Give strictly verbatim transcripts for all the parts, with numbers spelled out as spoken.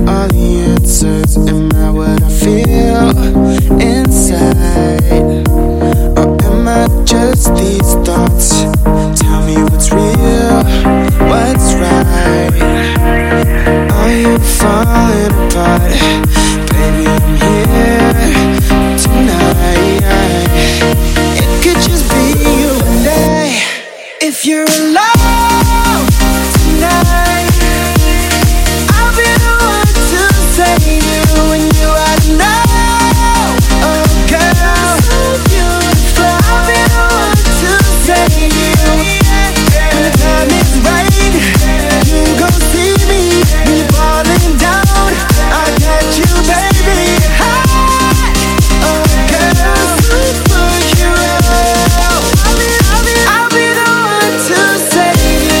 all the answers? Am I what I feel inside? Or am I just these thoughts? Tell me what's real, what's right. Are you falling apart? Baby, I'm here tonight. It could just be you and I. If you're alone tonight, I'll be the one to save you when you are know. Oh girl, so beautiful. I'll be the one to save you. When the time is right, you gon' see me. When you're falling down, I got you, baby. High. Oh girl, superhero. I'll be, I'll be, I'll be the one to save you.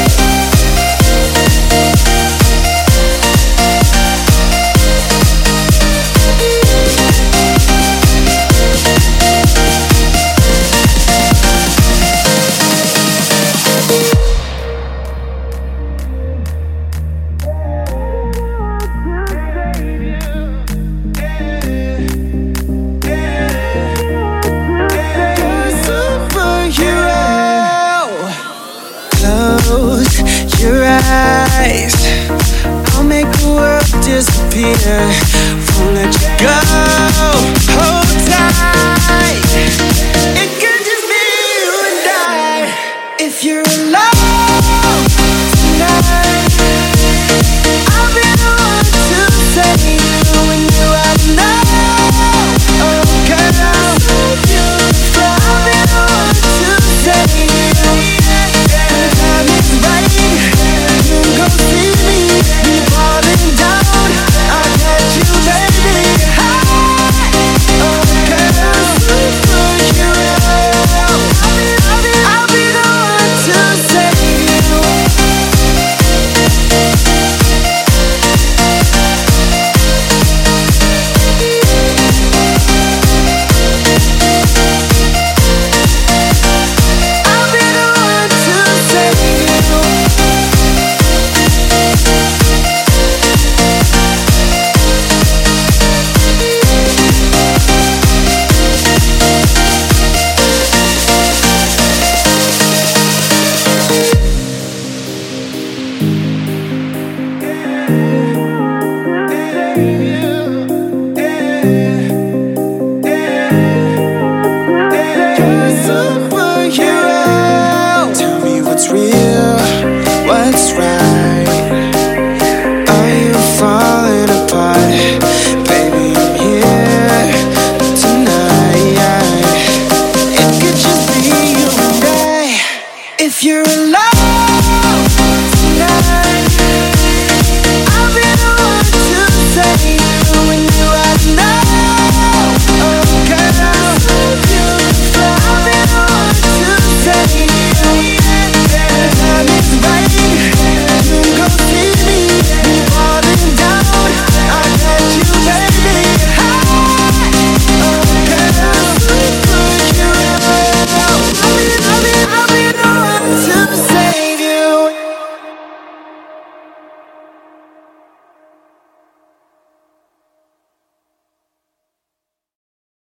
Close your eyes, I'll make the world disappear. Won't let you go. Hold tight. It could just be you and I. If you're alone tonight, I'll be the one to save you when you are alone. Oh girl, so beautiful. I'll be the one to save you. If you're alone tonight,